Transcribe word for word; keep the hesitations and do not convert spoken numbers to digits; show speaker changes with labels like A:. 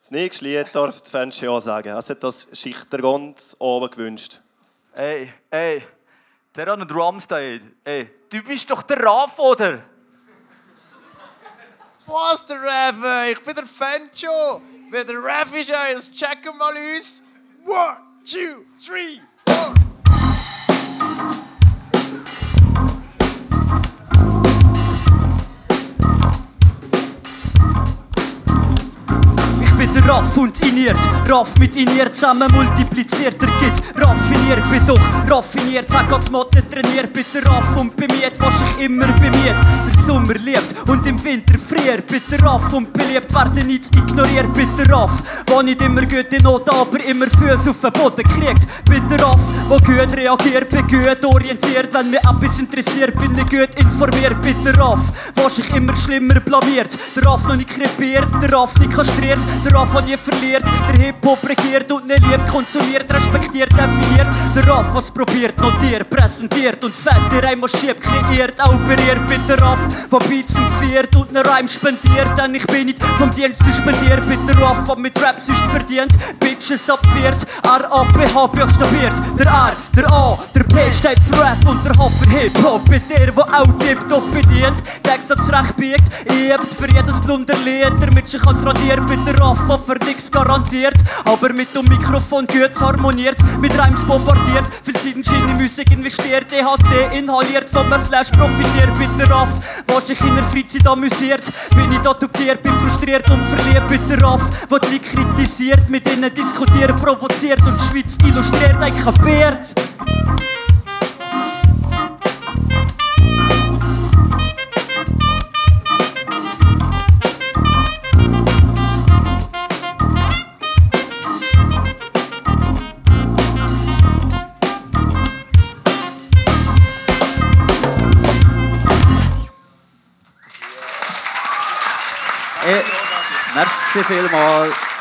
A: Das nächste Lied darf das Fenster auch sagen. Es hat das Schichter ganz oben gewünscht.
B: Ey, ey, der hat noch Drums da. Ey, du bist doch der Raf, oder?
C: Was, der Raff? Ich bin der Fancho. Wer der Raff ist, jetzt checken mal uns. One, two, three, four.
D: Der Raff und iniert, Raff mit iniert zusammen multipliziert, er gibt raffiniert, bin doch raffiniert, sag Gott's Motto trainiert, bitte Raff und bemiert, was ich immer bemiert, der Sommer liebt und im Winter friert, bitte Raff und beliebt, werden nichts ignoriert, bitte Raff, wo nicht immer gute Noten, aber immer Füße auf den Boden kriegt, bitte Raff, wo gut reagiert, bin gut orientiert, wenn mich etwas interessiert, bin ich gut informiert, bitte Raff, was sich immer schlimmer blamiert, der Raff noch nicht krepiert, der Raff nicht kastriert, der Raff hat nie verliert, der Hip-Hop regiert und nicht liebt, konsumiert, respektiert, definiert. Der Raff, was probiert, notiert, präsentiert und fett, der einmal schiebt, kreiert, operiert. Mit der Raff, der Beats empfiehlt und einen Reim spendiert, denn ich bin nicht vom Dienst suspendiert. Mit der Raff, der mit Rap sonst verdient, Bitches abwehrt, R A P H buchstabiert. Der R, der A, der P steht für Rap und der H für Hip-Hop. Mit der, der auch Tip-Top bedient, der Satz recht biegt, ich hab für jedes Blunderlied, damit sich ans radiert. Mit der Raff, für nix garantiert, aber mit dem Mikrofon gut harmoniert, mit Reims bombardiert, viel Zeit in Schiene Musik investiert, D H C inhaliert, von einem Flash profitiert, mit der Raff, was sich in der Freizeit amüsiert, bin ich adoptiert, bin frustriert und verliebt, mit der Raff, wo die Leute kritisiert, mit ihnen diskutiert, provoziert und die Schweiz illustriert, ein kapiert. Merci vielmals.